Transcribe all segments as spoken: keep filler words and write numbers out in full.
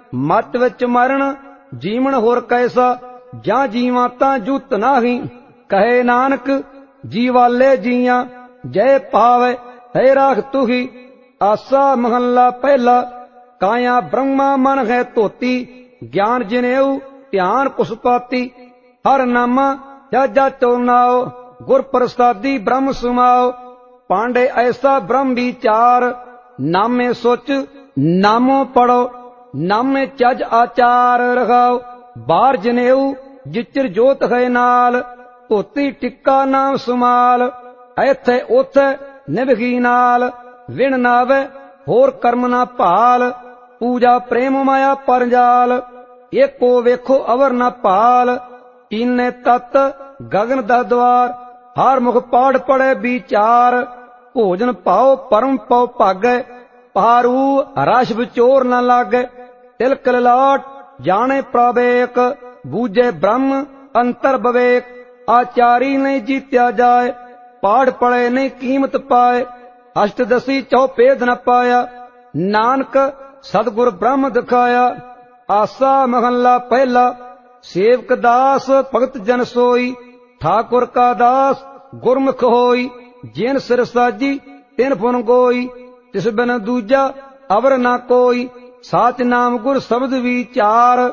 मत विच मरण जीवन होर कैसा, ਜਾਂ ਜੀਵਾਂ ਤਾਂ ਜੁੱਤ ਨਾਹੀ। ਕਹੇ ਨਾਨਕ ਜੀ ਵਾਲੇ ਜੀਆਂ ਜੈ ਪਾਵੇ ਹੈ ਰਾਖ ਤੁਹੀ। ਆਸਾ ਮਹੱਲਾ ਪਹਿਲਾ। ਕਾਇਆ ਬ੍ਰਹਮਾ ਮਨ ਹੈ ਧੋਤੀ, ਗਿਆਨ ਜਨੇਊ ਧਿਆਨ ਕੁਸਪਾਤੀ। ਹਰ ਨਾਮਾ ਜਾਜਾ ਚੋਨਾਓ, ਗੁਰ ਪ੍ਰਸਾਦੀ ਬ੍ਰਹਮ ਸੁਮਾਓ। ਪਾਂਡੇ ਐਸਾ ਬ੍ਰਹਮ ਵਿਚਾਰ, ਨਾਮੇ ਸੋਚ ਨਾਮੋ ਪੜੋ। ਨਾਮੇ ਚੱਜ ਆਚਾਰ ਰਖਾਓ, ਬਾਹਰ ਜਨੇਊ ਜਿਚਰ ਜੋਤ ਹੈ ਨਾਲ। ਧੋਤੀ ਟਿੱਕਾ ਨਾਮ ਸੁਮਾਲ, ਐਥੇ ਉਥੇ ਨਿਭਗੀ ਨਾਲ। ਵਿਣ ਨਾਵੇ ਹੋਰ ਕਰਮ ਨਾ ਭਾਲ, ਪੂਜਾ ਪ੍ਰੇਮ ਮਾਇਆ ਪਰਜਾਲ। ਏਕੋ ਵੇਖੋ ਅਵਰ ਨਾ ਪਾਲ, ਕੀਨੇ ਤਤ ਗਗਨ ਦਾ ਦਵਾਰ। ਹਰ ਮੁਖ ਪਾੜ ਪੜੇ ਵਿਚਾਰ, ਭੋਜਨ ਪਾਓ ਪਰਮ ਪਉ ਭਾਗੈ। ਪਾਰੂ ਰਸ ਵਿਚੋਰ ਨਾ ਲਾਗੈ, ਤਿਲਕ ਲਲਾਟ ਜਾਣੇ ਪ੍ਰਵੇਕ। ਬੂਝੇ ਬ੍ਰਹਮ ਅੰਤਰ ਵਿਵੇਕ, ਆਚਾਰੀ ਨਹੀਂ ਜੀਤਿਆ ਜਾਏ। ਪਾੜ ਪੜੇ ਨਹੀਂ ਕੀਮਤ ਪਾਏ, ਅਸ਼ਟਦਸੀ ਚੌਪੇਦ ਨ ਪਾਇਆ। ਨਾਨਕ ਸਤਿਗੁਰ ਬ੍ਰਹਮ ਦਿਖਾਇਆ। ਆਸਾ ਮਹੱਲਾ ਪਹਿਲਾ। ਸੇਵਕ ਦਾਸ ਭਗਤ ਜਨ ਸੋਈ, ਠਾकुर ਕਾ ਦਾਸ ਗੁਰਮੁਖ ਹੋਈ। ਜਿਨ ਸਿਰ ਸਾਜੀ ਤਿਨ ਫੁਨ ਗੋਈ, ਤਿਸ ਬਿਨ ਦੂਜਾ ਅਵਰ ਨਾ ਕੋਈ। ਸਾਚ ਨਾਮ ਗੁਰ ਸ਼ਬਦ ਵਿਚਾਰ,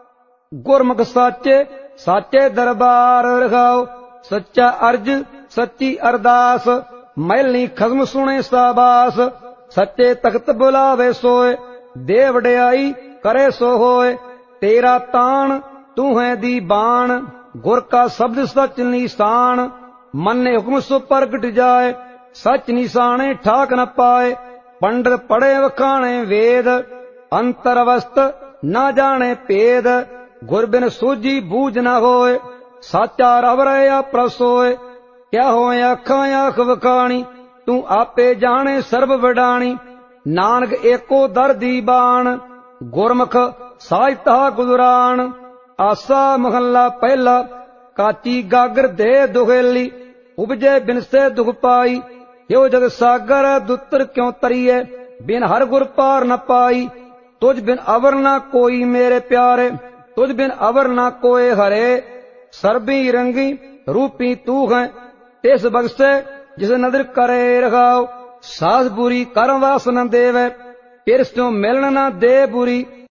ਗੁਰਮੁਖ ਸਾਚੇ ਸਾਚੇ ਦਰਬਾਰ ਰਖਾਓ। ਸੱਚਾ ਅਰਜ ਸੱਚੀ ਅਰਦਾਸ, ਮੈਲੀ ਖਸਮ ਸੁਣੇ ਸਾਬਾਸ। ਸੱਚੇ ਤਖਤ ਬੁਲਾਵੇ ਸੋਏ, ਦੇ ਵਡਿਆਈ ਕਰੇ ਸੋ ਹੋਏ। ਤੇਰਾ ਤਾਣ ਤੂੰ ਹੈ ਦੀ ਬਾਣ, ਗੁਰ ਕਾ ਸ਼ਬਦ ਸਚ ਨਿਸ਼ਾਨ। ਮੰਨੇ ਹੁਕਮ ਸੋ ਪ੍ਰਗਟ ਜਾਏ, ਸਚ ਨਿਸ਼ਾਨੇ ਠਾਕ ਨ ਪਾਏ। ਪੰਡਤ ਪੜੇ ਵਖਾਣੇ ਵੇਦ, ਅੰਤਰ ਅਵਸਥ ਨਾ ਜਾਣੇ ਭੇਦ। ਗੁਰ ਬਿਨ ਸੂਝੀ ਬੂਝ ਨਾ ਹੋਏ, ਸਾਚਾ ਰਵ ਰਹਿਆ ਪ੍ਰਸੋਏ। ਕਿਆ ਹੋਏ ਅੱਖਾਂ ਆਖ ਵਖਾਣੀ, ਤੂੰ ਆਪੇ ਜਾਣੇ ਸਰਬ ਵਡਾਣੀ। ਨਾਨਕ ਏਕੋ ਦਰ ਦੀ ਬਾਣ, ਗੁਰਮੁਖ ਸਾਜਤਾ ਗੁਜਰਾਨ। ਆਸਾ ਮਹੱਲਾ ਪਹਿਲਾ। ਕਾਚੀ ਗਾਗਰ ਦੇ ਦੁਹੇਲੀ, ਉਪਜੇ ਬਿਨਸੇ ਦੁਖ ਪਾਈ। ਹਿਉ ਜਗ ਸਾਗਰ ਦੁੱਤਰ ਕਿਉ ਤਰੀਏ, ਬਿਨ ਹਰ ਗੁਰ ਪਾਰ ਨ ਪਾਈ। ਤੁਝ ਬਿਨ ਅਵਰ ਨਾ ਕੋਈ ਮੇਰੇ ਪਿਆਰੇ, ਤੁਝ ਬਿਨ ਅਵਰ ਨਾ ਕੋਏ ਹਰੇ। ਸਰਬੀ ਰੰਗੀ ਰੂਪੀ ਤੂ ਹੈ, ਤਿਸ ਬਖਸ਼ੇ ਜਿਸ ਨਦਰ ਕਰੇ ਰਖਾਓ। ਸਾਸ ਬੁਰੀ ਕਰਮ ਵਾਸ ਨ ਦੇਵੇ, ਫਿਰ ਸਿਉ ਮਿਲਣ ਨਾ ਦੇ ਬੁਰੀ।